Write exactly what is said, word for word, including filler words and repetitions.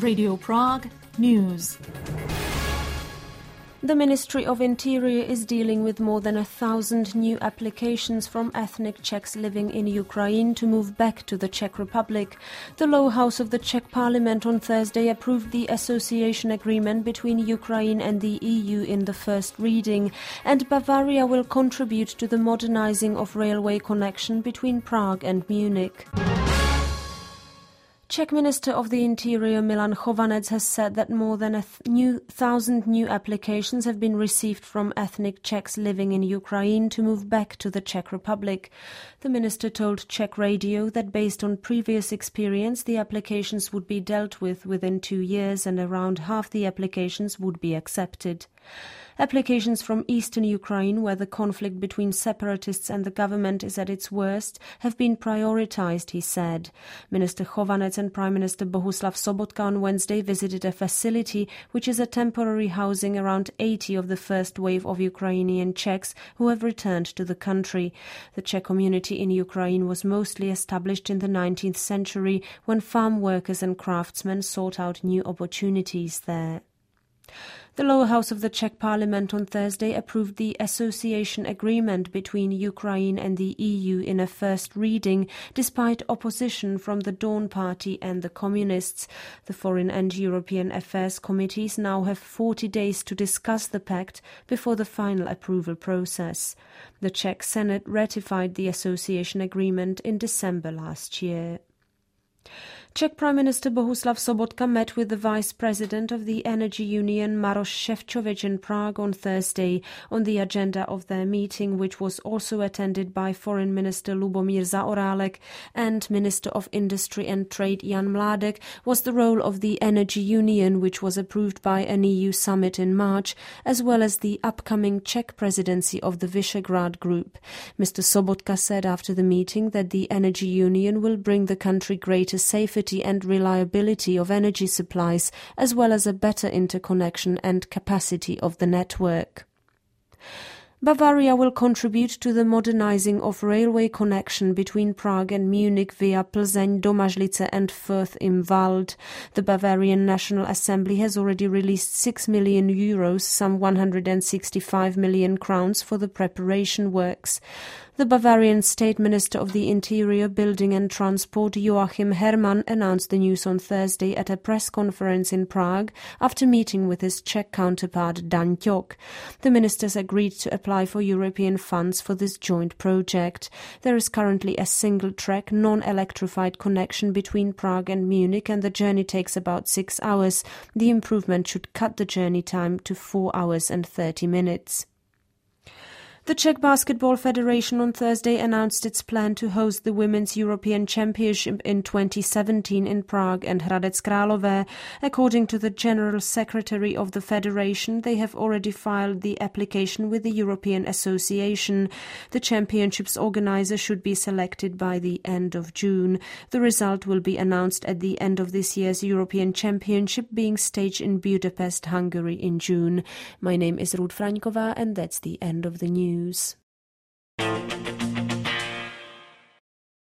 Radio Prague News. The Ministry of Interior is dealing with more than a thousand new applications from ethnic Czechs living in Ukraine to move back to the Czech Republic. The lower house of the Czech Parliament on Thursday approved the association agreement between Ukraine and the E U in the first reading, and Bavaria will contribute to the modernizing of railway connection between Prague and Munich. Czech Minister of the Interior Milan Chovanec has said that more than a th- new thousand new applications have been received from ethnic Czechs living in Ukraine to move back to the Czech Republic. The minister told Czech Radio that based on previous experience, the applications would be dealt with within two years and around half the applications would be accepted. Applications from eastern Ukraine, where the conflict between separatists and the government is at its worst, have been prioritized, he said. Minister Chovanec and Prime Minister Bohuslav Sobotka on Wednesday visited a facility which is a temporary housing around eighty of the first wave of Ukrainian Czechs who have returned to the country. The Czech community in Ukraine was mostly established in the nineteenth century when farm workers and craftsmen sought out new opportunities there. The lower house of the Czech Parliament on Thursday approved the association agreement between Ukraine and the E U in a first reading, despite opposition from the Dawn Party and the Communists. The Foreign and European Affairs committees now have forty days to discuss the pact before the final approval process. The Czech Senate ratified the association agreement in December last year. Czech Prime Minister Bohuslav Sobotka met with the Vice President of the Energy Union Maroš Šefčovič in Prague on Thursday. On the agenda of their meeting, which was also attended by Foreign Minister Lubomír Zaorálek and Minister of Industry and Trade Jan Mládek, was the role of the Energy Union, which was approved by an E U summit in March, as well as the upcoming Czech presidency of the Visegrad Group. Mister Sobotka said after the meeting that the Energy Union will bring the country greater safety and reliability of energy supplies, as well as a better interconnection and capacity of the network. Bavaria will contribute to the modernizing of railway connection between Prague and Munich via Plzeň, Domažlice and Fürth im Wald. The Bavarian National Assembly has already released six million euros, some one hundred sixty-five million crowns, for the preparation works. The Bavarian State Minister of the Interior, Building and Transport, Joachim Herrmann, announced the news on Thursday at a press conference in Prague after meeting with his Czech counterpart Dan Ťok. The ministers agreed to apply for European funds for this joint project. There is currently a single-track, non-electrified connection between Prague and Munich, and the journey takes about six hours. The improvement should cut the journey time to four hours and thirty minutes. The Czech Basketball Federation on Thursday announced its plan to host the Women's European Championship in twenty seventeen in Prague and Hradec Králové. According to the General Secretary of the Federation, they have already filed the application with the European Association. The championship's organizer should be selected by the end of June. The result will be announced at the end of this year's European Championship, being staged in Budapest, Hungary in June. My name is Ruth Fraňková, and that's the end of the news.